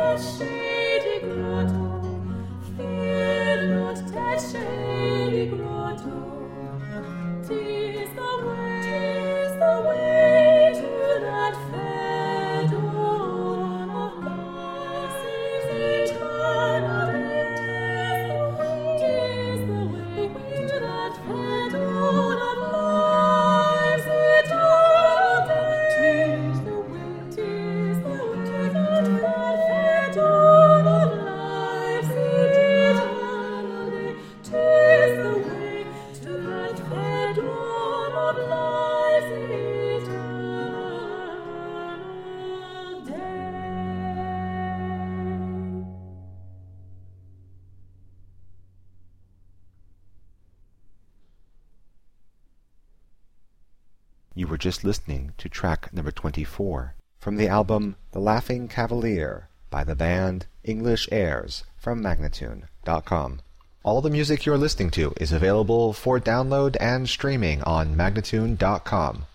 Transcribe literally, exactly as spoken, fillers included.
You were just listening to track number twenty-four from the album The Laughing Cavalier by the band English Airs from Magnatune dot com. All the music you're listening to is available for download and streaming on Magnatune dot com.